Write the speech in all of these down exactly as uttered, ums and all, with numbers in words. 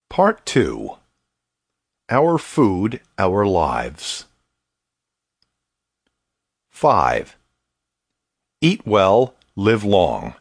Part two. Our Food, Our Lives. five. Eat well, live long.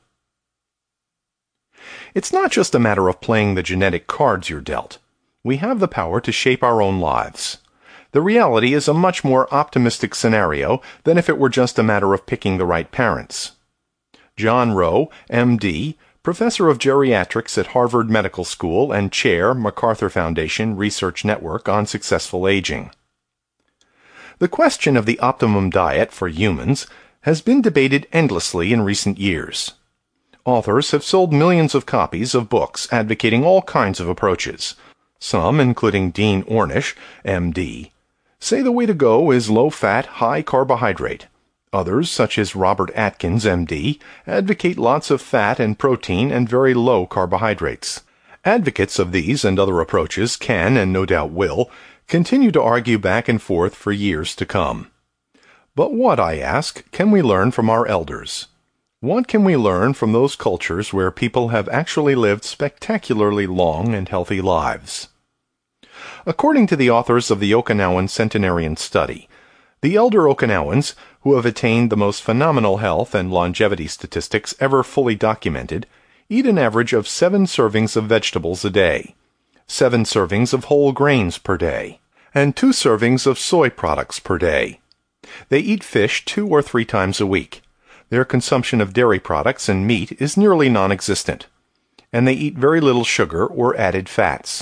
It's not just a matter of playing the genetic cards you're dealt. We have the power to shape our own lives. The reality is a much more optimistic scenario than if it were just a matter of picking the right parents. John Rowe, M D, Professor of Geriatrics at Harvard Medical School and Chair, MacArthur Foundation Research Network on Successful Aging. The question of the optimum diet for humans has been debated endlessly in recent years. Authors have sold millions of copies of books advocating all kinds of approaches. Some, including Dean Ornish, M D, say the way to go is low-fat, high-carbohydrate. Others, such as Robert Atkins, M D, advocate lots of fat and protein and very low carbohydrates. Advocates of these and other approaches can, and no doubt will, continue to argue back and forth for years to come. But what, I ask, can we learn from our elders? What can we learn from those cultures where people have actually lived spectacularly long and healthy lives? According to the authors of the Okinawan Centenarian Study, the elder Okinawans, who have attained the most phenomenal health and longevity statistics ever fully documented, eat an average of seven servings of vegetables a day, seven servings of whole grains per day, and two servings of soy products per day. They eat fish two or three times a week. Their consumption of dairy products and meat is nearly non-existent, and they eat very little sugar or added fats.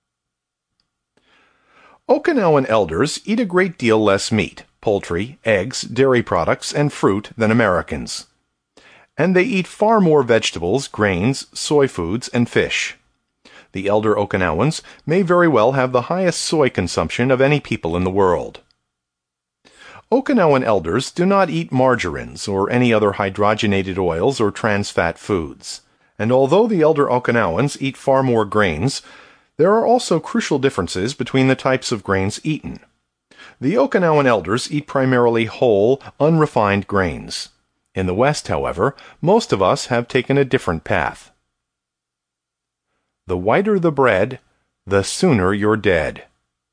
Okinawan elders eat a great deal less meat, poultry, eggs, dairy products, and fruit than Americans. And they eat far more vegetables, grains, soy foods, and fish. The elder Okinawans may very well have the highest soy consumption of any people in the world. Okinawan elders do not eat margarines or any other hydrogenated oils or trans fat foods. And although the elder Okinawans eat far more grains, there are also crucial differences between the types of grains eaten. The Okinawan elders eat primarily whole, unrefined grains. In the West, however, most of us have taken a different path. The whiter the bread, the sooner you're dead.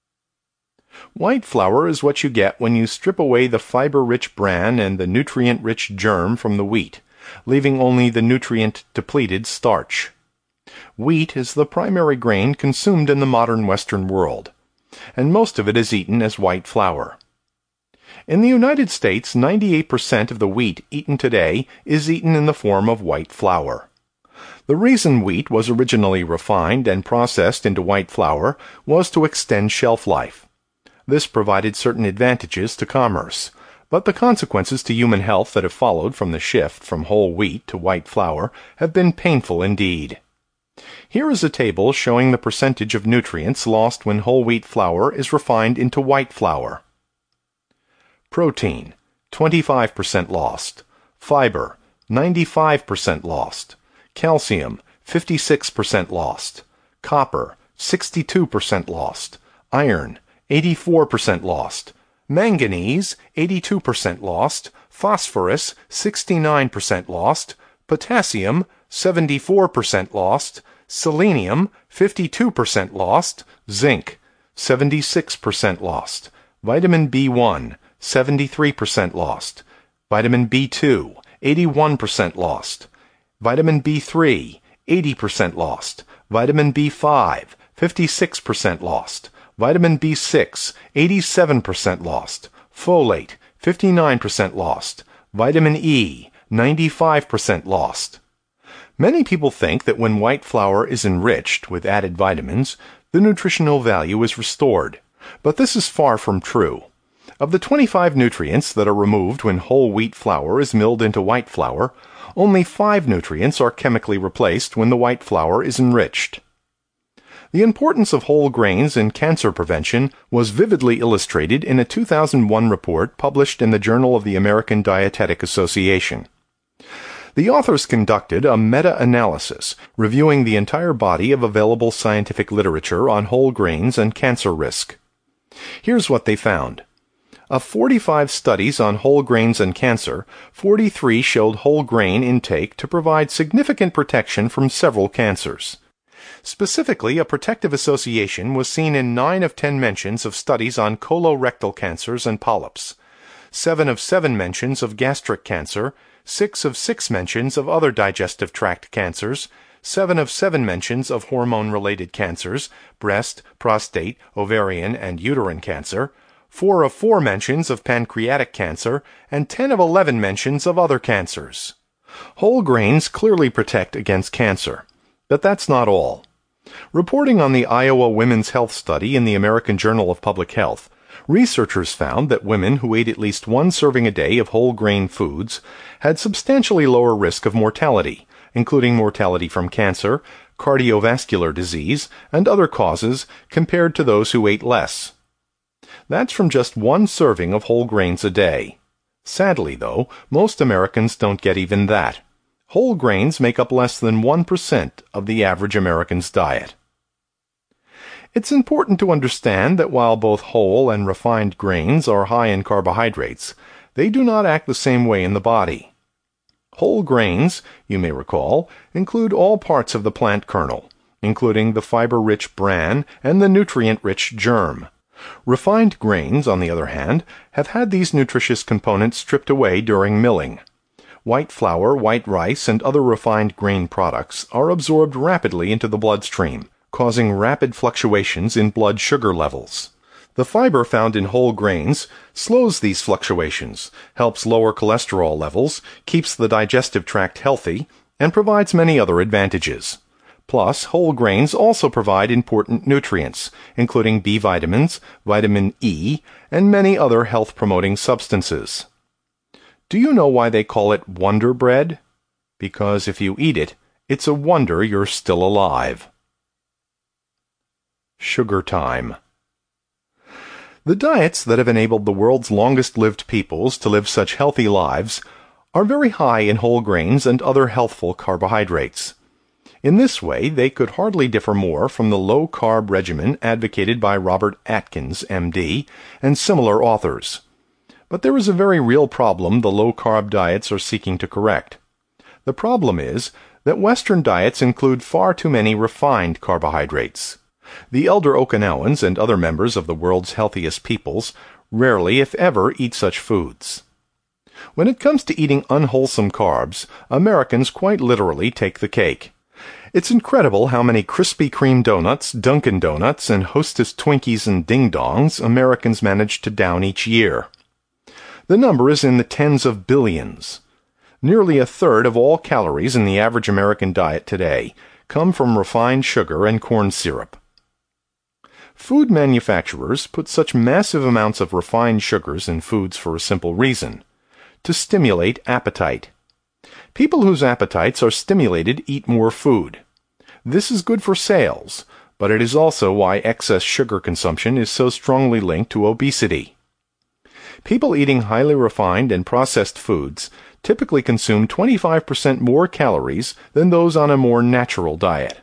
White flour is what you get when you strip away the fiber-rich bran and the nutrient-rich germ from the wheat, leaving only the nutrient-depleted starch. Wheat is the primary grain consumed in the modern Western world, and most of it is eaten as white flour. In the United States, ninety-eight percent of the wheat eaten today is eaten in the form of white flour. The reason wheat was originally refined and processed into white flour was to extend shelf life. This provided certain advantages to commerce, but the consequences to human health that have followed from the shift from whole wheat to white flour have been painful indeed. Here is a table showing the percentage of nutrients lost when whole wheat flour is refined into white flour. Protein, twenty-five percent lost. Fiber, ninety-five percent lost. Calcium, fifty-six percent lost. Copper, sixty-two percent lost. Iron, eighty-four percent lost. Manganese, eighty-two percent lost. Phosphorus, sixty-nine percent lost. Potassium, seventy-four percent lost. Selenium, fifty-two percent lost. Zinc, seventy-six percent lost. Vitamin B one, seventy-three percent lost. Vitamin B two, eighty-one percent lost. Vitamin B three, eighty percent lost. Vitamin B five, fifty-six percent lost. Vitamin B six, eighty-seven percent lost. Folate, fifty-nine percent lost. Vitamin E, ninety-five percent lost. Many people think that when white flour is enriched with added vitamins, the nutritional value is restored. But this is far from true. Of the twenty-five nutrients that are removed when whole wheat flour is milled into white flour, only five nutrients are chemically replaced when the white flour is enriched. The importance of whole grains in cancer prevention was vividly illustrated in a two thousand one report published in the Journal of the American Dietetic Association. The authors conducted a meta-analysis reviewing the entire body of available scientific literature on whole grains and cancer risk. Here's what they found. Of forty-five studies on whole grains and cancer, forty-three showed whole grain intake to provide significant protection from several cancers. Specifically, a protective association was seen in nine of ten mentions of studies on colorectal cancers and polyps, seven of seven mentions of gastric cancer, six of six mentions of other digestive tract cancers, seven of seven mentions of hormone-related cancers, breast, prostate, ovarian, and uterine cancer, four of four mentions of pancreatic cancer, and ten of eleven mentions of other cancers. Whole grains clearly protect against cancer. But that's not all. Reporting on the Iowa Women's Health Study in the American Journal of Public Health, researchers found that women who ate at least one serving a day of whole grain foods had substantially lower risk of mortality, including mortality from cancer, cardiovascular disease, and other causes compared to those who ate less. That's from just one serving of whole grains a day. Sadly, though, most Americans don't get even that. Whole grains make up less than one percent of the average American's diet. It's important to understand that while both whole and refined grains are high in carbohydrates, they do not act the same way in the body. Whole grains, you may recall, include all parts of the plant kernel, including the fiber-rich bran and the nutrient-rich germ. Refined grains, on the other hand, have had these nutritious components stripped away during milling. White flour, white rice, and other refined grain products are absorbed rapidly into the bloodstream, causing rapid fluctuations in blood sugar levels. The fiber found in whole grains slows these fluctuations, helps lower cholesterol levels, keeps the digestive tract healthy, and provides many other advantages. Plus, whole grains also provide important nutrients, including B vitamins, vitamin E, and many other health-promoting substances. Do you know why they call it Wonder Bread? Because if you eat it, it's a wonder you're still alive. Sugar time. The diets that have enabled the world's longest-lived peoples to live such healthy lives are very high in whole grains and other healthful carbohydrates. In this way, they could hardly differ more from the low-carb regimen advocated by Robert Atkins, M D, and similar authors. But there is a very real problem the low-carb diets are seeking to correct. The problem is that Western diets include far too many refined carbohydrates. The elder Okinawans and other members of the world's healthiest peoples rarely, if ever, eat such foods. When it comes to eating unwholesome carbs, Americans quite literally take the cake. It's incredible how many Krispy Kreme donuts, Dunkin' Donuts, and Hostess Twinkies and Ding Dongs Americans manage to down each year. The number is in the tens of billions. Nearly a third of all calories in the average American diet today come from refined sugar and corn syrup. Food manufacturers put such massive amounts of refined sugars in foods for a simple reason: to stimulate appetite. People whose appetites are stimulated eat more food. This is good for sales, but it is also why excess sugar consumption is so strongly linked to obesity. People eating highly refined and processed foods typically consume twenty-five percent more calories than those on a more natural diet.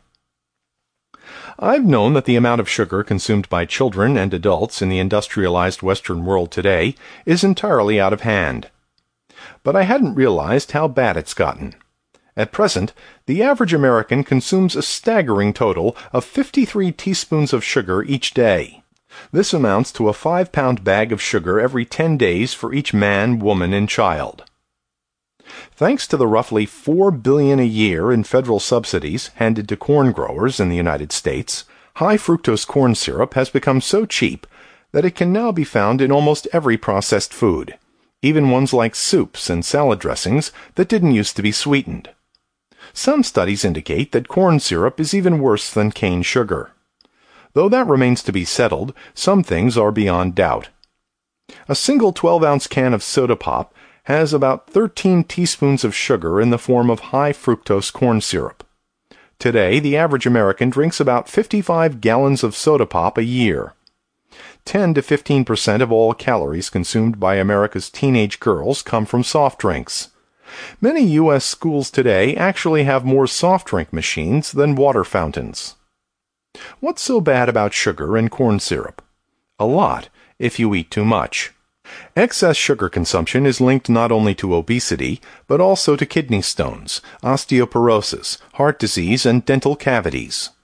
I've known that the amount of sugar consumed by children and adults in the industrialized Western world today is entirely out of hand. But I hadn't realized how bad it's gotten. At present, the average American consumes a staggering total of fifty-three teaspoons of sugar each day. This amounts to a five-pound bag of sugar every ten days for each man, woman, and child. Thanks to the roughly four billion dollars a year in federal subsidies handed to corn growers in the United States, high-fructose corn syrup has become so cheap that it can now be found in almost every processed food, even ones like soups and salad dressings that didn't used to be sweetened. Some studies indicate that corn syrup is even worse than cane sugar. Though that remains to be settled, some things are beyond doubt. A single twelve-ounce can of soda pop has about thirteen teaspoons of sugar in the form of high-fructose corn syrup. Today, the average American drinks about fifty-five gallons of soda pop a year. ten to fifteen percent of all calories consumed by America's teenage girls come from soft drinks. Many U S schools today actually have more soft drink machines than water fountains. What's so bad about sugar and corn syrup? A lot, if you eat too much. Excess sugar consumption is linked not only to obesity, but also to kidney stones, osteoporosis, heart disease, and dental cavities.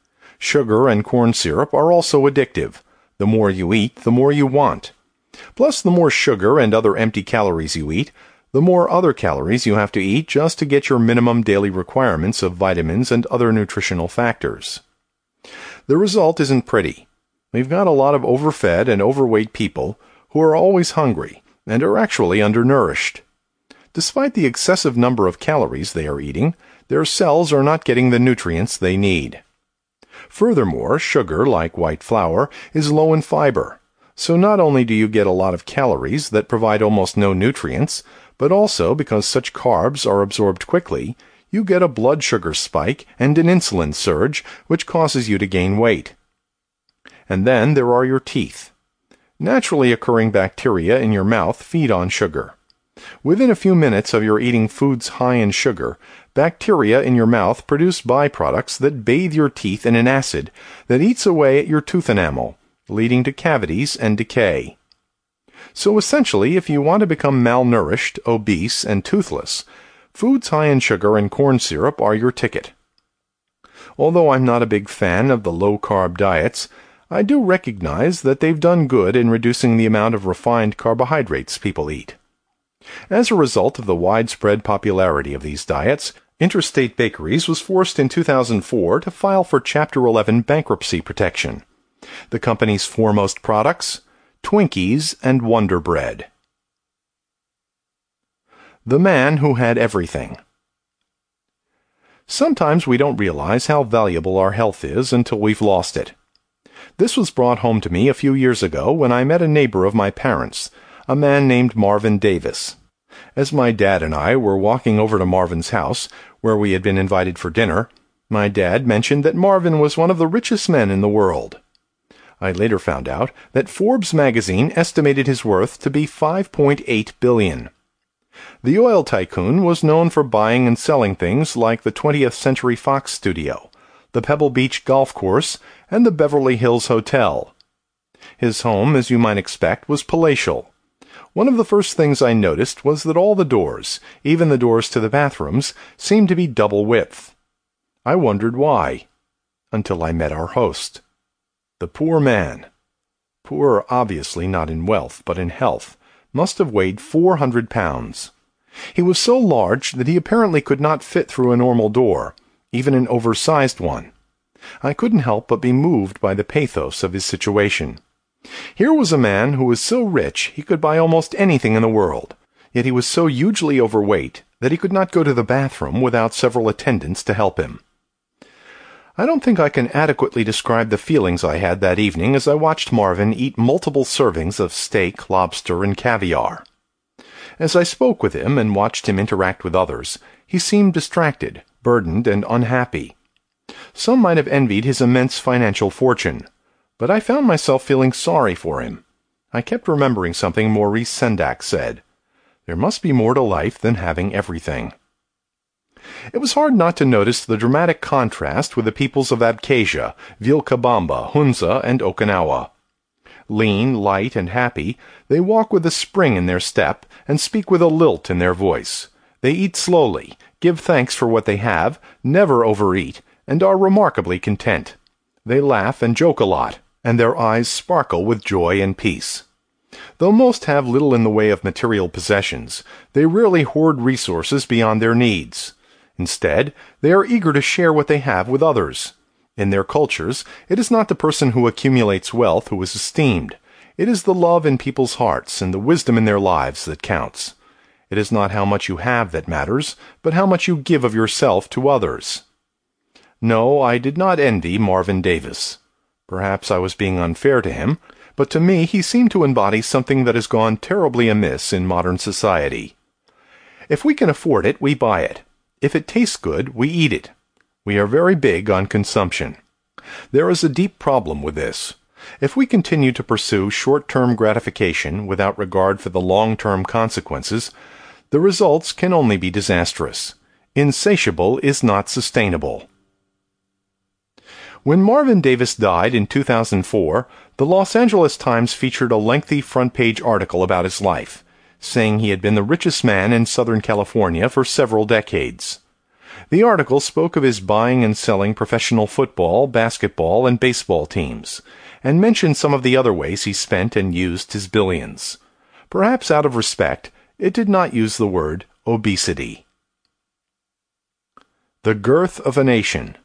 Sugar and corn syrup are also addictive. The more you eat, the more you want. Plus, the more sugar and other empty calories you eat, the more other calories you have to eat just to get your minimum daily requirements of vitamins and other nutritional factors. The result isn't pretty. We've got a lot of overfed and overweight people who are always hungry and are actually undernourished. Despite the excessive number of calories they are eating, their cells are not getting the nutrients they need. Furthermore, sugar, like white flour, is low in fiber. So not only do you get a lot of calories that provide almost no nutrients, but also, because such carbs are absorbed quickly, you get a blood sugar spike and an insulin surge, which causes you to gain weight. And then there are your teeth. Naturally occurring bacteria in your mouth feed on sugar. Within a few minutes of your eating foods high in sugar, bacteria in your mouth produce byproducts that bathe your teeth in an acid that eats away at your tooth enamel, leading to cavities and decay. So essentially, if you want to become malnourished, obese, and toothless, foods high in sugar and corn syrup are your ticket. Although I'm not a big fan of the low-carb diets, I do recognize that they've done good in reducing the amount of refined carbohydrates people eat. As a result of the widespread popularity of these diets, Interstate Bakeries was forced in two thousand four to file for Chapter eleven bankruptcy protection. The company's foremost products: Twinkies and Wonder Bread. The Man Who Had Everything. Sometimes we don't realize how valuable our health is until we've lost it. This was brought home to me a few years ago when I met a neighbor of my parents, a man named Marvin Davis. As my dad and I were walking over to Marvin's house, where we had been invited for dinner, my dad mentioned that Marvin was one of the richest men in the world. I later found out that Forbes magazine estimated his worth to be five point eight billion dollars. The oil tycoon was known for buying and selling things like the twentieth Century Fox studio, the Pebble Beach golf course, and the Beverly Hills Hotel. His home, as you might expect, was palatial. One of the first things I noticed was that all the doors, even the doors to the bathrooms, seemed to be double width. I wondered why, until I met our host. The poor man, poor obviously not in wealth but in health, must have weighed four hundred pounds. He was so large that he apparently could not fit through a normal door, even an oversized one. I couldn't help but be moved by the pathos of his situation. Here was a man who was so rich he could buy almost anything in the world, yet he was so hugely overweight that he could not go to the bathroom without several attendants to help him. I don't think I can adequately describe the feelings I had that evening as I watched Marvin eat multiple servings of steak, lobster, and caviar. As I spoke with him and watched him interact with others, he seemed distracted, burdened, and unhappy. Some might have envied his immense financial fortune, but I found myself feeling sorry for him. I kept remembering something Maurice Sendak said: "There must be more to life than having everything." It was hard not to notice the dramatic contrast with the peoples of Abkhazia, Vilcabamba, Hunza, and Okinawa. Lean, light, and happy, they walk with a spring in their step and speak with a lilt in their voice. They eat slowly, give thanks for what they have, never overeat, and are remarkably content. They laugh and joke a lot, and their eyes sparkle with joy and peace. Though most have little in the way of material possessions, they rarely hoard resources beyond their needs. Instead, they are eager to share what they have with others. In their cultures, it is not the person who accumulates wealth who is esteemed. It is the love in people's hearts and the wisdom in their lives that counts. It is not how much you have that matters, but how much you give of yourself to others. No, I did not envy Marvin Davis. Perhaps I was being unfair to him, but to me he seemed to embody something that has gone terribly amiss in modern society. If we can afford it, we buy it. If it tastes good, we eat it. We are very big on consumption. There is a deep problem with this. If we continue to pursue short-term gratification without regard for the long-term consequences, the results can only be disastrous. Insatiable is not sustainable. When Marvin Davis died in two thousand four, the Los Angeles Times featured a lengthy front-page article about his life, saying he had been the richest man in Southern California for several decades. The article spoke of his buying and selling professional football, basketball, and baseball teams, and mentioned some of the other ways he spent and used his billions. Perhaps out of respect, it did not use the word obesity. The girth of a nation.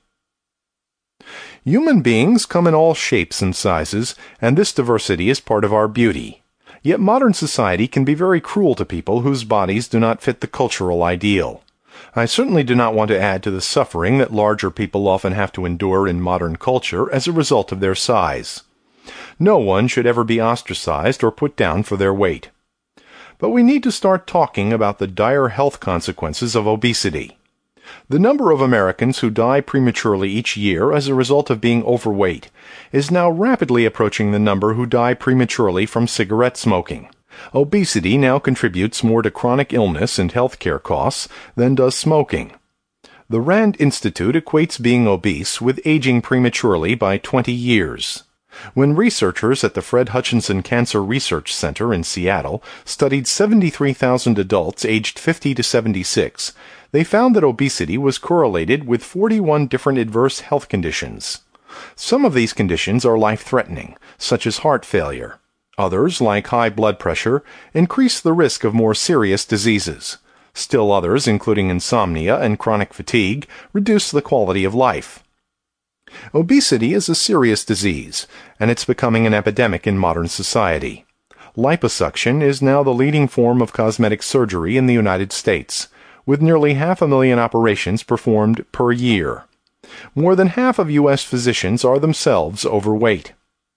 Human beings come in all shapes and sizes, and this diversity is part of our beauty. Yet modern society can be very cruel to people whose bodies do not fit the cultural ideal. I certainly do not want to add to the suffering that larger people often have to endure in modern culture as a result of their size. No one should ever be ostracized or put down for their weight. But we need to start talking about the dire health consequences of obesity. The number of Americans who die prematurely each year as a result of being overweight is now rapidly approaching the number who die prematurely from cigarette smoking. Obesity now contributes more to chronic illness and health care costs than does smoking. The Rand Institute equates being obese with aging prematurely by twenty years. When researchers at the Fred Hutchinson Cancer Research Center in Seattle studied seventy-three thousand adults aged fifty to seventy-six, they found that obesity was correlated with forty-one different adverse health conditions. Some of these conditions are life-threatening, such as heart failure. Others, like high blood pressure, increase the risk of more serious diseases. Still others, including insomnia and chronic fatigue, reduce the quality of life. Obesity is a serious disease, and it's becoming an epidemic in modern society. Liposuction is now the leading form of cosmetic surgery in the United States, with nearly half a million operations performed per year. More than half of U S physicians are themselves overweight.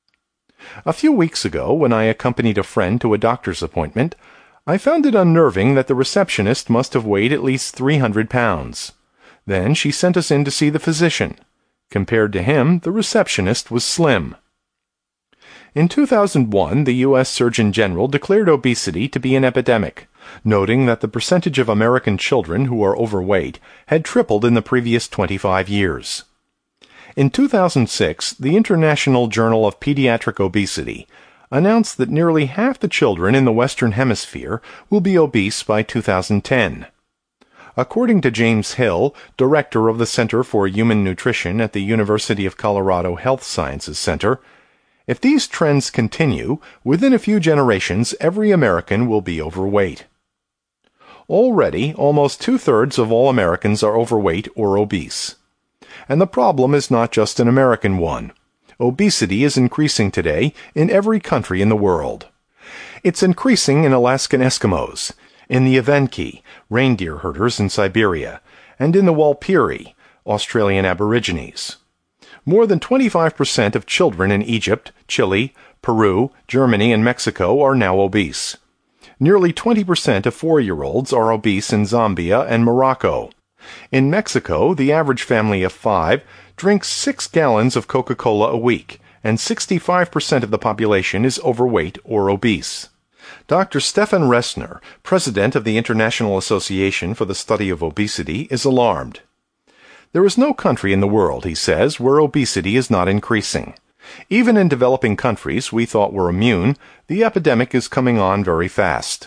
A few weeks ago, when I accompanied a friend to a doctor's appointment, I found it unnerving that the receptionist must have weighed at least three hundred pounds. Then she sent us in to see the physician. Compared to him, the receptionist was slim. In two thousand one, the U S Surgeon General declared obesity to be an epidemic, noting that the percentage of American children who are overweight had tripled in the previous twenty-five years. In two thousand six, the International Journal of Pediatric Obesity announced that nearly half the children in the Western Hemisphere will be obese by two thousand ten. According to James Hill, director of the Center for Human Nutrition at the University of Colorado Health Sciences Center, if these trends continue, within a few generations every American will be overweight. Already, almost two-thirds of all Americans are overweight or obese. And the problem is not just an American one. Obesity is increasing today in every country in the world. It's increasing in Alaskan Eskimos, in the Evenki, reindeer herders in Siberia, and in the Walpiri, Australian Aborigines. More than twenty-five percent of children in Egypt, Chile, Peru, Germany, and Mexico are now obese. Nearly twenty percent of four-year-olds are obese in Zambia and Morocco. In Mexico, the average family of five drinks six gallons of Coca-Cola a week, and sixty-five percent of the population is overweight or obese. Doctor Stefan Ressner, president of the International Association for the Study of Obesity, is alarmed. There is no country in the world, he says, where obesity is not increasing. Even in developing countries we thought were immune, the epidemic is coming on very fast.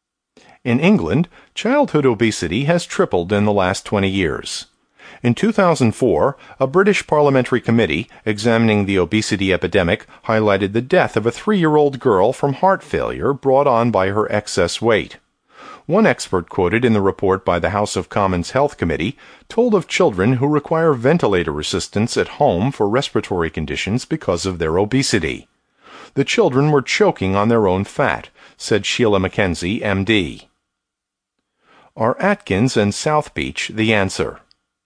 In England, childhood obesity has tripled in the last twenty years. In two thousand four, a British parliamentary committee examining the obesity epidemic highlighted the death of a three-year-old girl from heart failure brought on by her excess weight. One expert quoted in the report by the House of Commons Health Committee told of children who require ventilator assistance at home for respiratory conditions because of their obesity. The children were choking on their own fat, said Sheila McKenzie, M D. Are Atkins and South Beach the answer?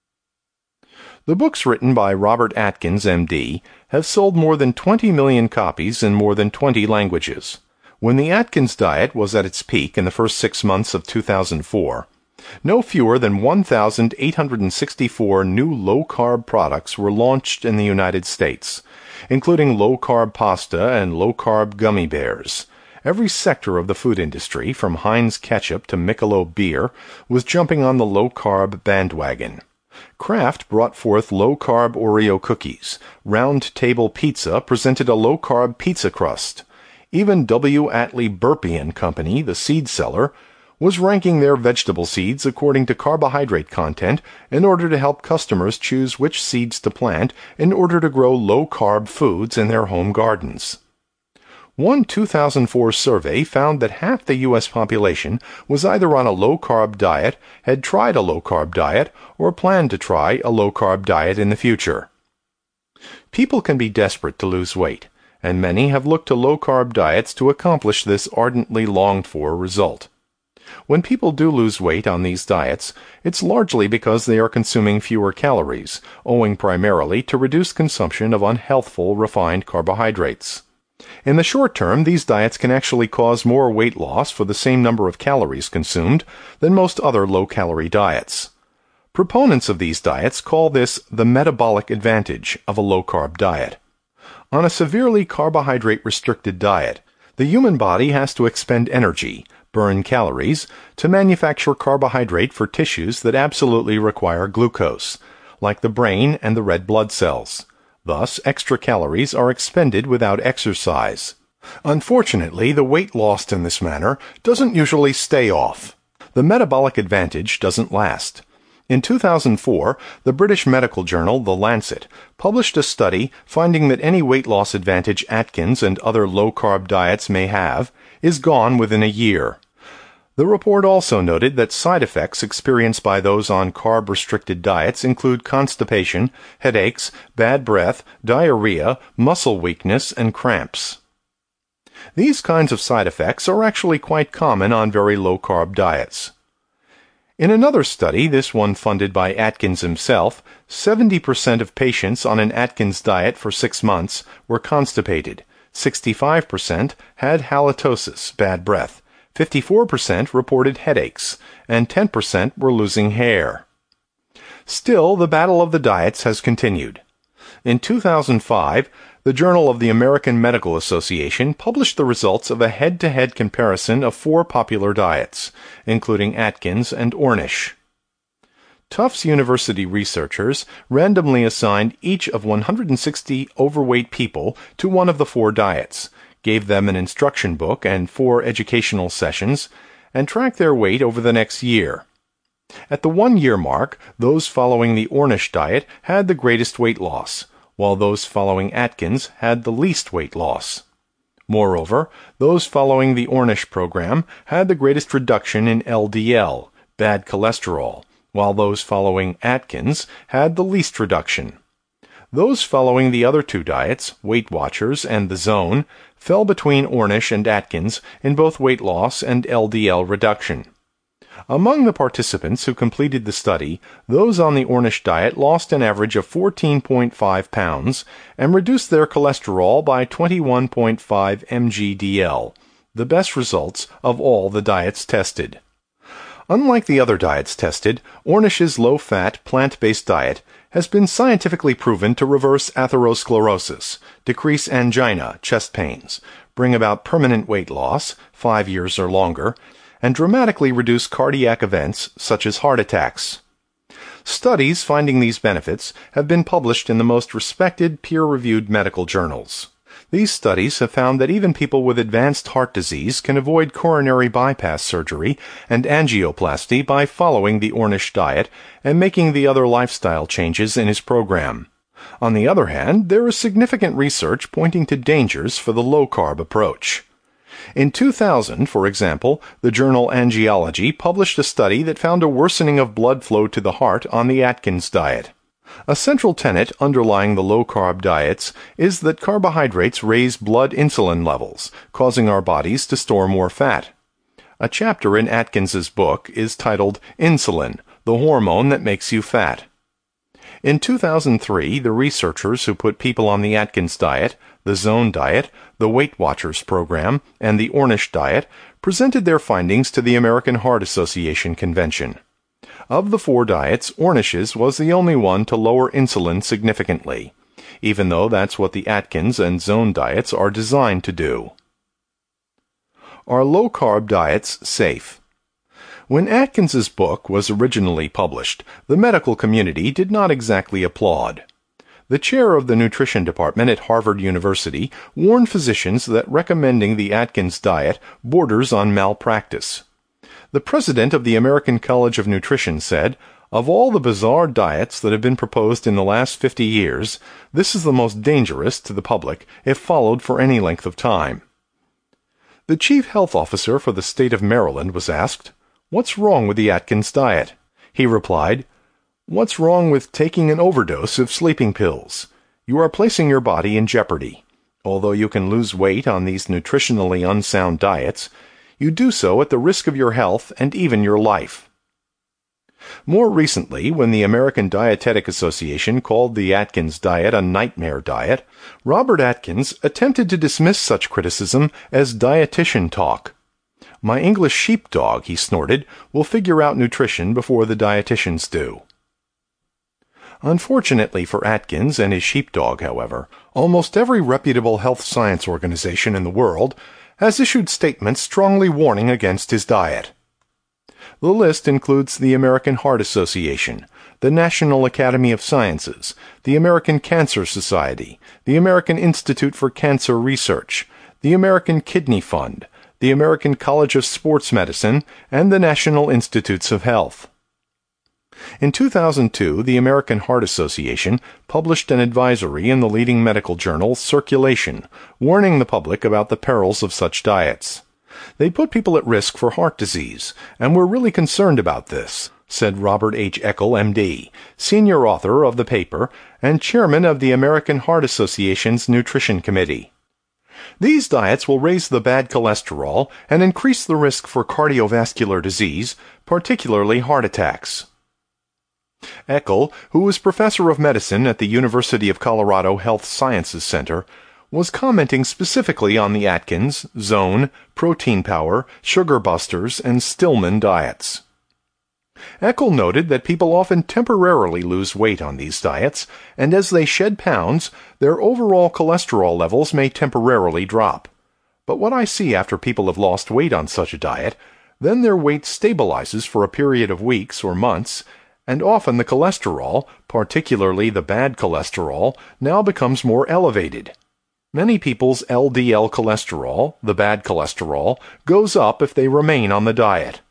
The books written by Robert Atkins, M D, have sold more than twenty million copies in more than twenty languages. When the Atkins diet was at its peak in the first six months of two thousand four, no fewer than one thousand eight hundred sixty-four new low-carb products were launched in the United States, including low-carb pasta and low-carb gummy bears. Every sector of the food industry, from Heinz ketchup to Michelob beer, was jumping on the low-carb bandwagon. Kraft brought forth low-carb Oreo cookies. Round Table Pizza presented a low-carb pizza crust. Even W. Atlee Burpee and Company, the seed seller, was ranking their vegetable seeds according to carbohydrate content in order to help customers choose which seeds to plant in order to grow low-carb foods in their home gardens. One two thousand four survey found that half the U S population was either on a low-carb diet, had tried a low-carb diet, or planned to try a low-carb diet in the future. People can be desperate to lose weight, and many have looked to low-carb diets to accomplish this ardently longed-for result. When people do lose weight on these diets, it's largely because they are consuming fewer calories, owing primarily to reduced consumption of unhealthful refined carbohydrates. In the short term, these diets can actually cause more weight loss for the same number of calories consumed than most other low-calorie diets. Proponents of these diets call this the metabolic advantage of a low-carb diet. On a severely carbohydrate-restricted diet, the human body has to expend energy, burn calories, to manufacture carbohydrate for tissues that absolutely require glucose, like the brain and the red blood cells. Thus, extra calories are expended without exercise. Unfortunately, the weight lost in this manner doesn't usually stay off. The metabolic advantage doesn't last. In two thousand four, the British medical journal The Lancet published a study finding that any weight loss advantage Atkins and other low-carb diets may have is gone within a year. The report also noted that side effects experienced by those on carb-restricted diets include constipation, headaches, bad breath, diarrhea, muscle weakness, and cramps. These kinds of side effects are actually quite common on very low-carb diets. In another study, this one funded by Atkins himself, seventy percent of patients on an Atkins diet for six months were constipated, sixty-five percent had halitosis, bad breath, fifty-four percent reported headaches, and ten percent were losing hair. Still, the battle of the diets has continued. In two thousand five, the Journal of the American Medical Association published the results of a head-to-head comparison of four popular diets, including Atkins and Ornish. Tufts University researchers randomly assigned each of one hundred sixty overweight people to one of the four diets, gave them an instruction book and four educational sessions, and tracked their weight over the next year. At the one-year mark, those following the Ornish diet had the greatest weight loss, while those following Atkins had the least weight loss. Moreover, those following the Ornish program had the greatest reduction in L D L, bad cholesterol, while those following Atkins had the least reduction. Those following the other two diets, Weight Watchers and The Zone, fell between Ornish and Atkins in both weight loss and L D L reduction. Among the participants who completed the study, those on the Ornish diet lost an average of fourteen point five pounds and reduced their cholesterol by twenty-one point five milligrams per deciliter, the best results of all the diets tested. Unlike the other diets tested, Ornish's low-fat, plant-based diet has been scientifically proven to reverse atherosclerosis, decrease angina, chest pains, bring about permanent weight loss, five years or longer, and dramatically reduce cardiac events such as heart attacks. Studies finding these benefits have been published in the most respected peer-reviewed medical journals. These studies have found that even people with advanced heart disease can avoid coronary bypass surgery and angioplasty by following the Ornish diet and making the other lifestyle changes in his program. On the other hand, there is significant research pointing to dangers for the low-carb approach. In two thousand, for example, the journal Angiology published a study that found a worsening of blood flow to the heart on the Atkins diet. A central tenet underlying the low-carb diets is that carbohydrates raise blood insulin levels, causing our bodies to store more fat. A chapter in Atkins's book is titled Insulin, the Hormone That Makes You Fat. In two thousand three, the researchers who put people on the Atkins diet, the Zone diet, the Weight Watchers program, and the Ornish diet presented their findings to the American Heart Association convention. Of the four diets, Ornish's was the only one to lower insulin significantly, even though that's what the Atkins and Zone diets are designed to do. Are low-carb diets safe? When Atkins's book was originally published, the medical community did not exactly applaud. The chair of the nutrition department at Harvard University warned physicians that recommending the Atkins diet borders on malpractice. The president of the American College of Nutrition said, "Of all the bizarre diets that have been proposed in the last fifty years, this is the most dangerous to the public if followed for any length of time." The chief health officer for the state of Maryland was asked, "What's wrong with the Atkins diet?" He replied, "What's wrong with taking an overdose of sleeping pills? You are placing your body in jeopardy. Although you can lose weight on these nutritionally unsound diets, you do so at the risk of your health and even your life." More recently, when the American Dietetic Association called the Atkins diet a nightmare diet, Robert Atkins attempted to dismiss such criticism as dietitian talk. "My English sheepdog," he snorted, "will figure out nutrition before the dietitians do." Unfortunately for Atkins and his sheepdog, however, almost every reputable health science organization in the world has issued statements strongly warning against his diet. The list includes the American Heart Association, the National Academy of Sciences, the American Cancer Society, the American Institute for Cancer Research, the American Kidney Fund, the American College of Sports Medicine, and the National Institutes of Health. In two thousand two, the American Heart Association published an advisory in the leading medical journal Circulation, warning the public about the perils of such diets. "They put people at risk for heart disease, and we're really concerned about this," said Robert H. Eckel, M D, senior author of the paper and chairman of the American Heart Association's Nutrition Committee. "These diets will raise the bad cholesterol and increase the risk for cardiovascular disease, particularly heart attacks." Eckel, who was professor of medicine at the University of Colorado Health Sciences Center, was commenting specifically on the Atkins, Zone, Protein Power, Sugar Busters, and Stillman diets. Eckel noted that people often temporarily lose weight on these diets, and as they shed pounds, their overall cholesterol levels may temporarily drop. But what I see after people have lost weight on such a diet, then their weight stabilizes for a period of weeks or months, and often the cholesterol, particularly the bad cholesterol, now becomes more elevated. Many people's L D L cholesterol, the bad cholesterol, goes up if they remain on the diet.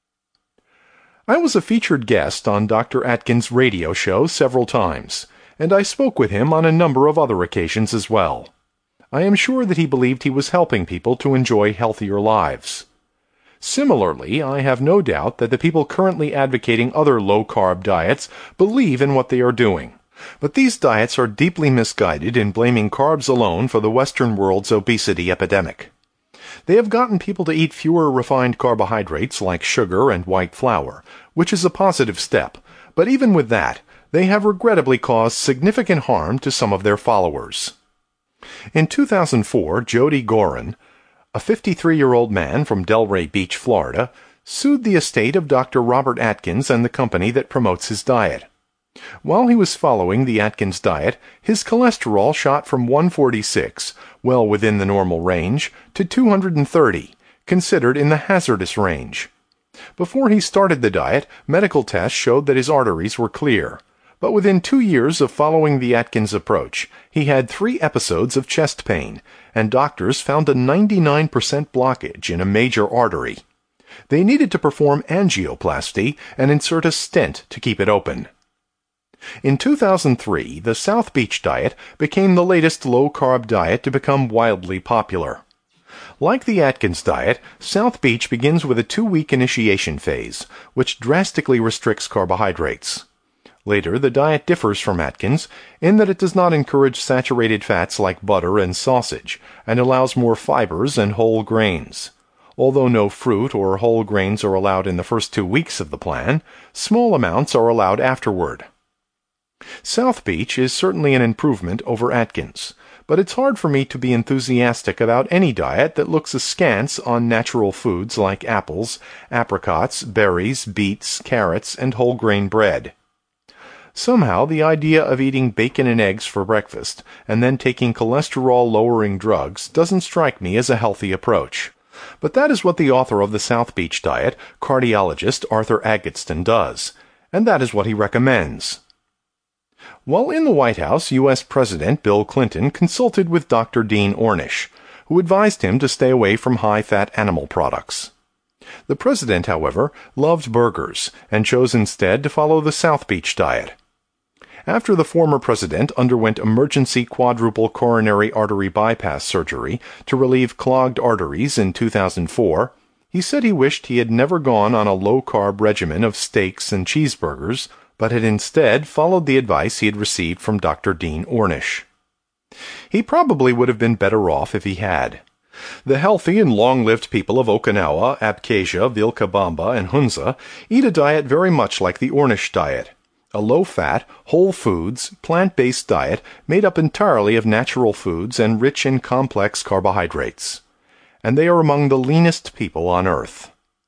I was a featured guest on Doctor Atkins' radio show several times, and I spoke with him on a number of other occasions as well. I am sure that he believed he was helping people to enjoy healthier lives. Similarly, I have no doubt that the people currently advocating other low-carb diets believe in what they are doing. But these diets are deeply misguided in blaming carbs alone for the Western world's obesity epidemic. They have gotten people to eat fewer refined carbohydrates like sugar and white flour, which is a positive step, but even with that, they have regrettably caused significant harm to some of their followers. In two thousand four, Jody Gorin, a fifty-three-year-old man from Delray Beach, Florida, sued the estate of Doctor Robert Atkins and the company that promotes his diet. While he was following the Atkins diet, his cholesterol shot from one forty-six, well within the normal range, to two hundred thirty, considered in the hazardous range. Before he started the diet, medical tests showed that his arteries were clear. But within two years of following the Atkins approach, he had three episodes of chest pain, and doctors found a ninety-nine percent blockage in a major artery. They needed to perform angioplasty and insert a stent to keep it open. In two thousand three, the South Beach diet became the latest low-carb diet to become wildly popular. Like the Atkins diet, South Beach begins with a two-week initiation phase, which drastically restricts carbohydrates. Later, the diet differs from Atkins in that it does not encourage saturated fats like butter and sausage, and allows more fibers and whole grains. Although no fruit or whole grains are allowed in the first two weeks of the plan, small amounts are allowed afterward. South Beach is certainly an improvement over Atkins, but it's hard for me to be enthusiastic about any diet that looks askance on natural foods like apples, apricots, berries, beets, carrots, and whole grain bread. Somehow, the idea of eating bacon and eggs for breakfast and then taking cholesterol-lowering drugs doesn't strike me as a healthy approach. But that is what the author of the South Beach diet, cardiologist Arthur Agatston, does, and that is what he recommends. While in the White House, U S President Bill Clinton consulted with Doctor Dean Ornish, who advised him to stay away from high-fat animal products. The president, however, loved burgers and chose instead to follow the South Beach diet. After the former president underwent emergency quadruple coronary artery bypass surgery to relieve clogged arteries in two thousand four, he said he wished he had never gone on a low-carb regimen of steaks and cheeseburgers, but had instead followed the advice he had received from Doctor Dean Ornish. He probably would have been better off if he had. The healthy and long-lived people of Okinawa, Abkhazia, Vilcabamba, and Hunza eat a diet very much like the Ornish diet, a low-fat, whole foods, plant-based diet made up entirely of natural foods and rich in complex carbohydrates. And they are among the leanest people on Earth.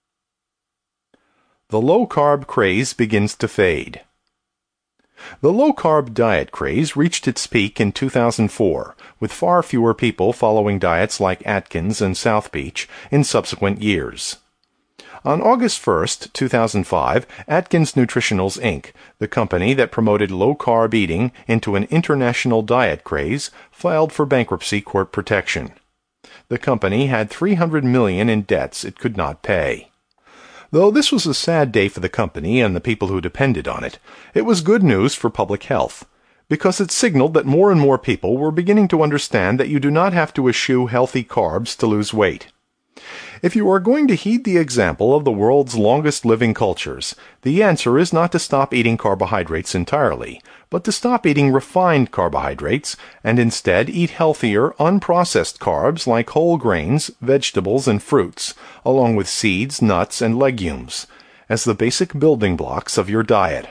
The low-carb craze begins to fade. The low-carb diet craze reached its peak in two thousand four, with far fewer people following diets like Atkins and South Beach in subsequent years. On August first, two thousand five, Atkins Nutritionals, Incorporated, the company that promoted low-carb eating into an international diet craze, filed for bankruptcy court protection. The company had three hundred million dollars in debts it could not pay. Though this was a sad day for the company and the people who depended on it, it was good news for public health, because it signaled that more and more people were beginning to understand that you do not have to eschew healthy carbs to lose weight. If you are going to heed the example of the world's longest-living cultures, the answer is not to stop eating carbohydrates entirely, but to stop eating refined carbohydrates and instead eat healthier, unprocessed carbs like whole grains, vegetables, and fruits, along with seeds, nuts, and legumes, as the basic building blocks of your diet.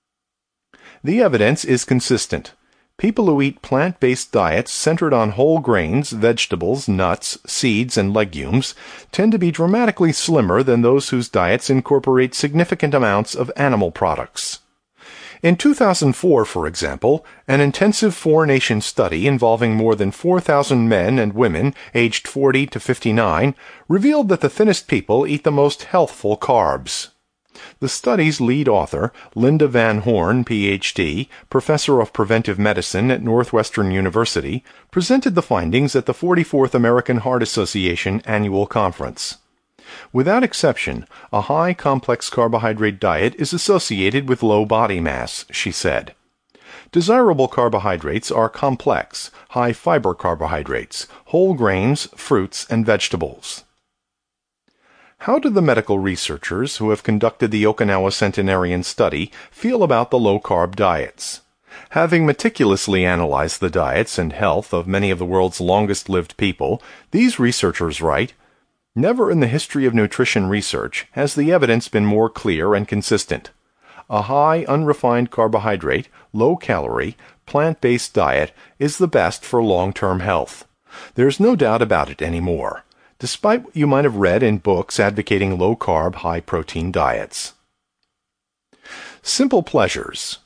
The evidence is consistent. People who eat plant-based diets centered on whole grains, vegetables, nuts, seeds, and legumes tend to be dramatically slimmer than those whose diets incorporate significant amounts of animal products. In two thousand four, for example, an intensive four-nation study involving more than four thousand men and women aged forty to fifty-nine revealed that the thinnest people eat the most healthful carbs. The study's lead author, Linda Van Horn, P H D, professor of preventive medicine at Northwestern University, presented the findings at the forty-fourth American Heart Association annual conference. Without exception, a high complex carbohydrate diet is associated with low body mass, she said. Desirable carbohydrates are complex, high-fiber carbohydrates, whole grains, fruits, and vegetables. How do the medical researchers who have conducted the Okinawa Centenarian study feel about the low-carb diets? Having meticulously analyzed the diets and health of many of the world's longest-lived people, these researchers write, "Never in the history of nutrition research has the evidence been more clear and consistent. A high, unrefined carbohydrate, low-calorie, plant-based diet is the best for long-term health. There's no doubt about it anymore, despite what you might have read in books advocating low-carb, high-protein diets." Simple pleasures.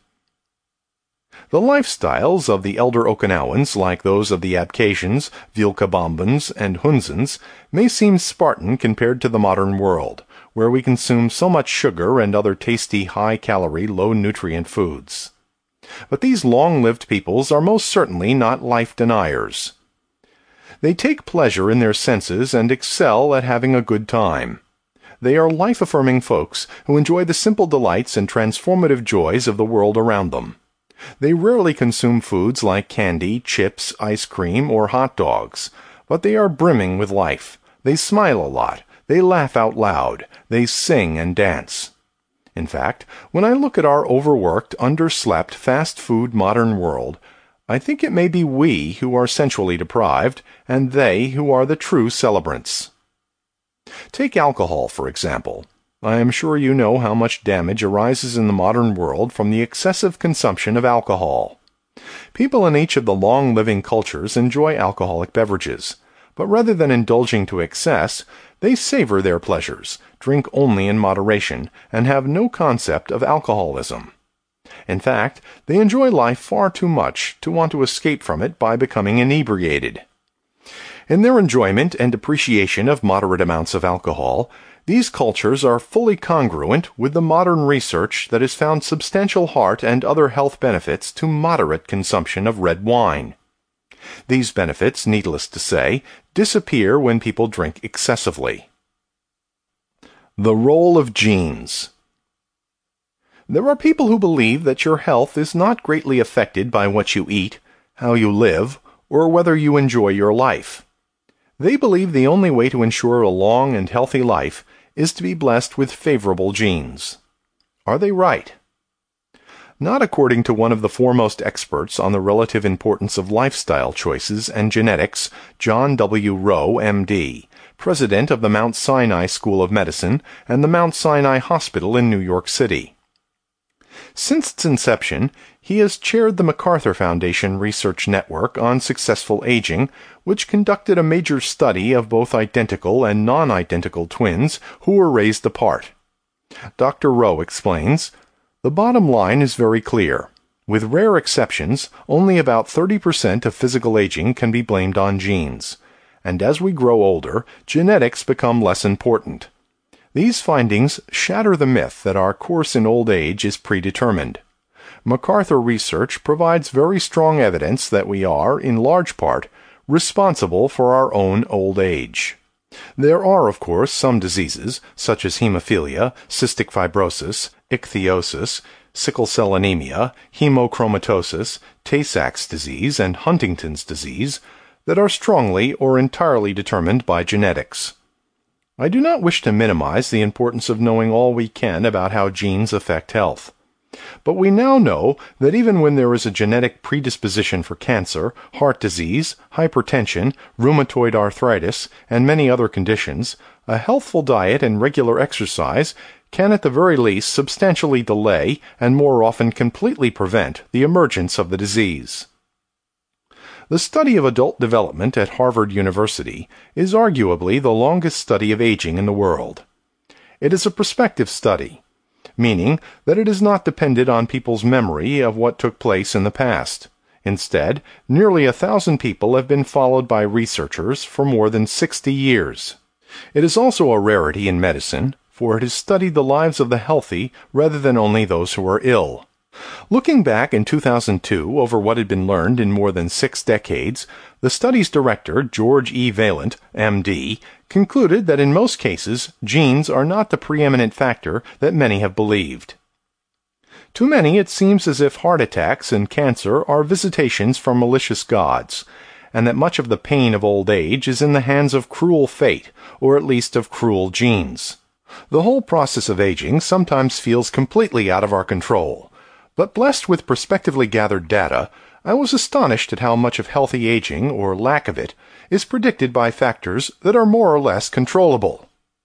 The lifestyles of the elder Okinawans, like those of the Abkhazians, Vilcabambans, and Hunzans, may seem Spartan compared to the modern world, where we consume so much sugar and other tasty, high-calorie, low-nutrient foods. But these long-lived peoples are most certainly not life-deniers. They take pleasure in their senses and excel at having a good time. They are life-affirming folks who enjoy the simple delights and transformative joys of the world around them. They rarely consume foods like candy, chips, ice cream, or hot dogs, but they are brimming with life. They smile a lot. They laugh out loud. They sing and dance. In fact, when I look at our overworked, underslept, fast-food modern world, I think it may be we who are sensually deprived, and they who are the true celebrants. Take alcohol, for example. I am sure you know how much damage arises in the modern world from the excessive consumption of alcohol. People in each of the long-living cultures enjoy alcoholic beverages, but rather than indulging to excess, they savor their pleasures, drink only in moderation, and have no concept of alcoholism. In fact, they enjoy life far too much to want to escape from it by becoming inebriated. In their enjoyment and appreciation of moderate amounts of alcohol, these cultures are fully congruent with the modern research that has found substantial heart and other health benefits to moderate consumption of red wine. These benefits, needless to say, disappear when people drink excessively. The role of genes. There are people who believe that your health is not greatly affected by what you eat, how you live, or whether you enjoy your life. They believe the only way to ensure a long and healthy life is to be blessed with favorable genes. Are they right? Not according to one of the foremost experts on the relative importance of lifestyle choices and genetics, John W. Rowe, M D, president of the Mount Sinai School of Medicine and the Mount Sinai Hospital in New York City. Since its inception, he has chaired the MacArthur Foundation Research Network on Successful Aging, which conducted a major study of both identical and non-identical twins who were raised apart. Doctor Rowe explains, "The bottom line is very clear. With rare exceptions, only about thirty percent of physical aging can be blamed on genes. And as we grow older, genetics become less important. These findings shatter the myth that our course in old age is predetermined. MacArthur research provides very strong evidence that we are, in large part, responsible for our own old age. There are, of course, some diseases, such as hemophilia, cystic fibrosis, ichthyosis, sickle cell anemia, hemochromatosis, Tay-Sachs disease, and Huntington's disease, that are strongly or entirely determined by genetics. I do not wish to minimize the importance of knowing all we can about how genes affect health. But we now know that even when there is a genetic predisposition for cancer, heart disease, hypertension, rheumatoid arthritis, and many other conditions, a healthful diet and regular exercise can at the very least substantially delay and more often completely prevent the emergence of the disease. The study of adult development at Harvard University is arguably the longest study of aging in the world. It is a prospective study, meaning that it is not dependent on people's memory of what took place in the past. Instead, nearly a thousand people have been followed by researchers for more than sixty years. It is also a rarity in medicine, for it has studied the lives of the healthy rather than only those who are ill. Looking back in two thousand two over what had been learned in more than six decades, the study's director, George E. Vaillant, M D, concluded that in most cases, genes are not the preeminent factor that many have believed. To many, it seems as if heart attacks and cancer are visitations from malicious gods, and that much of the pain of old age is in the hands of cruel fate, or at least of cruel genes. The whole process of aging sometimes feels completely out of our control. But blessed with prospectively gathered data, I was astonished at how much of healthy aging, or lack of it, is predicted by factors that are more or less controllable.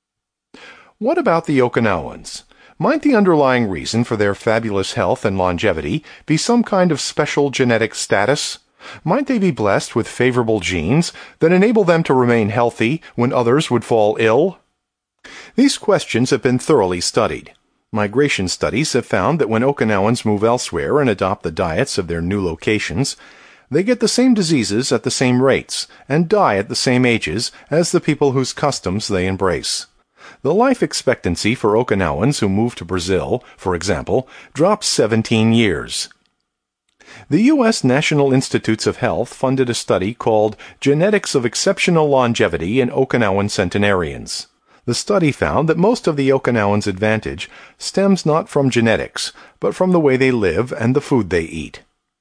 What about the Okinawans? Might the underlying reason for their fabulous health and longevity be some kind of special genetic status? Might they be blessed with favorable genes that enable them to remain healthy when others would fall ill? These questions have been thoroughly studied. Migration studies have found that when Okinawans move elsewhere and adopt the diets of their new locations, they get the same diseases at the same rates and die at the same ages as the people whose customs they embrace. The life expectancy for Okinawans who move to Brazil, for example, drops seventeen years. The U S National Institutes of Health funded a study called Genetics of Exceptional Longevity in Okinawan Centenarians. The study found that most of the Okinawans' advantage stems not from genetics, but from the way they live and the food they eat.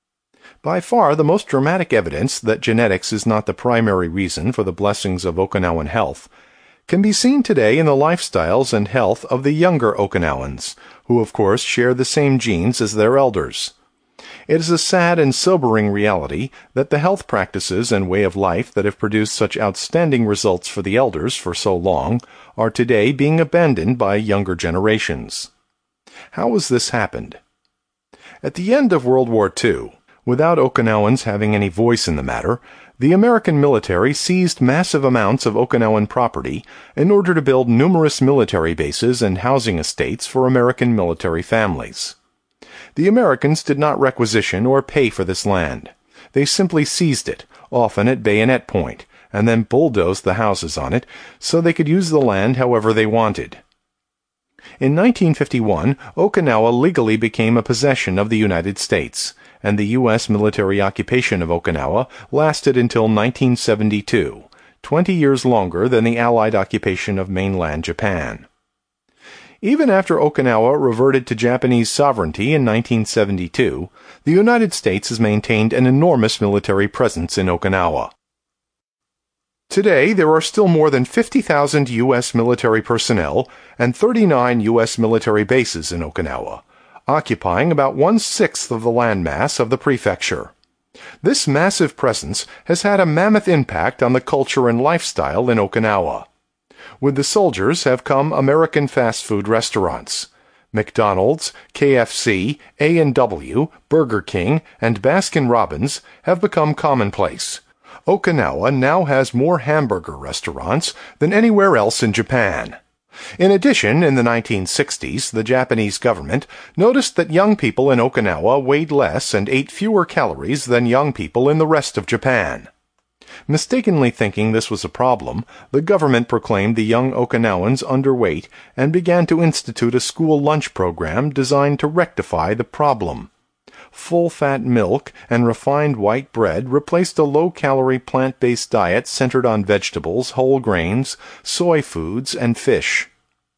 By far the most dramatic evidence that genetics is not the primary reason for the blessings of Okinawan health can be seen today in the lifestyles and health of the younger Okinawans, who of course share the same genes as their elders. It is a sad and sobering reality that the health practices and way of life that have produced such outstanding results for the elders for so long are today being abandoned by younger generations. How has this happened? At the end of World War Two, without Okinawans having any voice in the matter, the American military seized massive amounts of Okinawan property in order to build numerous military bases and housing estates for American military families. The Americans did not requisition or pay for this land. They simply seized it, often at bayonet point, and then bulldozed the houses on it so they could use the land however they wanted. In nineteen fifty-one, Okinawa legally became a possession of the United States, and the U S military occupation of Okinawa lasted until nineteen seventy-two, twenty years longer than the Allied occupation of mainland Japan. Even after Okinawa reverted to Japanese sovereignty in nineteen seventy-two, the United States has maintained an enormous military presence in Okinawa. Today, there are still more than fifty thousand U S military personnel and thirty-nine U S military bases in Okinawa, occupying about one-sixth of the landmass of the prefecture. This massive presence has had a mammoth impact on the culture and lifestyle in Okinawa. With the soldiers have come American fast food restaurants. McDonald's, K F C, A and W, Burger King, and Baskin-Robbins have become commonplace. Okinawa now has more hamburger restaurants than anywhere else in Japan. In addition, in the nineteen sixties, the Japanese government noticed that young people in Okinawa weighed less and ate fewer calories than young people in the rest of Japan. Mistakenly thinking this was a problem, the government proclaimed the young Okinawans underweight and began to institute a school lunch program designed to rectify the problem. Full-fat milk and refined white bread replaced a low-calorie plant-based diet centered on vegetables, whole grains, soy foods, and fish.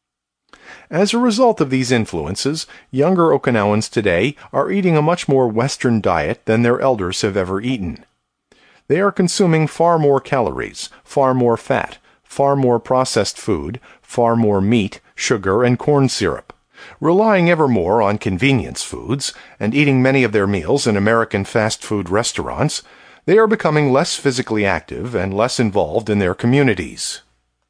As a result of these influences, younger Okinawans today are eating a much more Western diet than their elders have ever eaten. They are consuming far more calories, far more fat, far more processed food, far more meat, sugar, and corn syrup. Relying ever more on convenience foods and eating many of their meals in American fast food restaurants, they are becoming less physically active and less involved in their communities.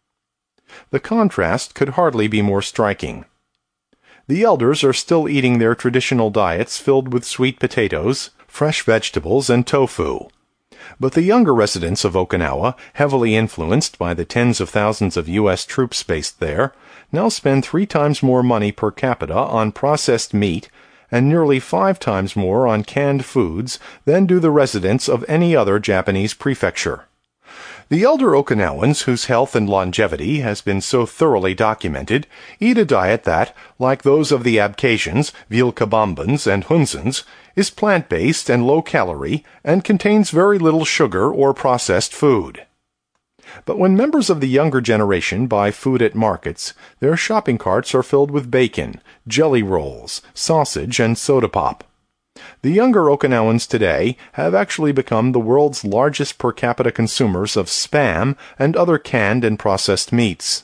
The contrast could hardly be more striking. The elders are still eating their traditional diets filled with sweet potatoes, fresh vegetables, and tofu. But the younger residents of Okinawa, heavily influenced by the tens of thousands of U S troops based there, now spend three times more money per capita on processed meat and nearly five times more on canned foods than do the residents of any other Japanese prefecture. The elder Okinawans, whose health and longevity has been so thoroughly documented, eat a diet that, like those of the Abkhazians, Vilcabambans, and Hunzans, is plant-based and low-calorie and contains very little sugar or processed food. But when members of the younger generation buy food at markets, their shopping carts are filled with bacon, jelly rolls, sausage, and soda pop. The younger Okinawans today have actually become the world's largest per capita consumers of Spam and other canned and processed meats.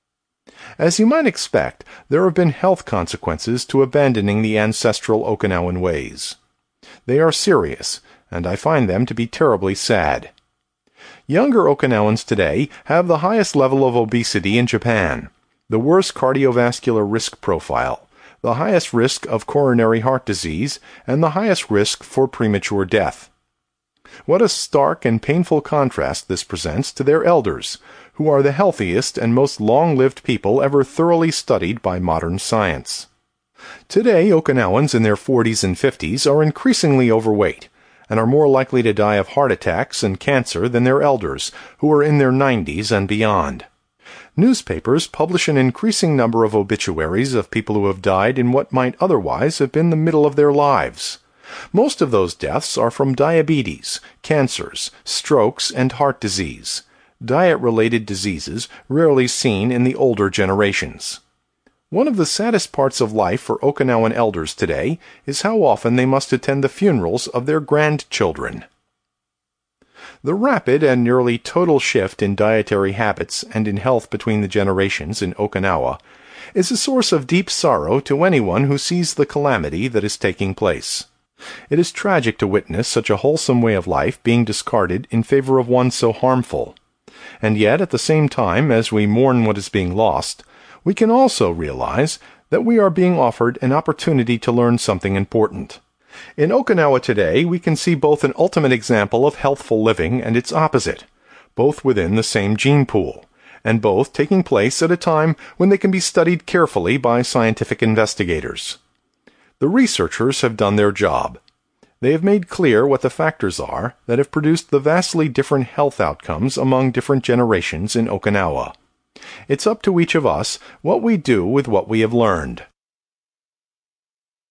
As you might expect, there have been health consequences to abandoning the ancestral Okinawan ways. They are serious, and I find them to be terribly sad. Younger Okinawans today have the highest level of obesity in Japan, the worst cardiovascular risk profile, the highest risk of coronary heart disease, and the highest risk for premature death. What a stark and painful contrast this presents to their elders, who are the healthiest and most long-lived people ever thoroughly studied by modern science. Today, Okinawans in their forties and fifties are increasingly overweight, and are more likely to die of heart attacks and cancer than their elders, who are in their nineties and beyond. Newspapers publish an increasing number of obituaries of people who have died in what might otherwise have been the middle of their lives. Most of those deaths are from diabetes, cancers, strokes, and heart disease, diet-related diseases rarely seen in the older generations. One of the saddest parts of life for Okinawan elders today is how often they must attend the funerals of their grandchildren. The rapid and nearly total shift in dietary habits and in health between the generations in Okinawa is a source of deep sorrow to anyone who sees the calamity that is taking place. It is tragic to witness such a wholesome way of life being discarded in favor of one so harmful. And yet, at the same time as we mourn what is being lost, we can also realize that we are being offered an opportunity to learn something important. In Okinawa today, we can see both an ultimate example of healthful living and its opposite, both within the same gene pool, and both taking place at a time when they can be studied carefully by scientific investigators. The researchers have done their job. They have made clear what the factors are that have produced the vastly different health outcomes among different generations in Okinawa. It's up to each of us what we do with what we have learned.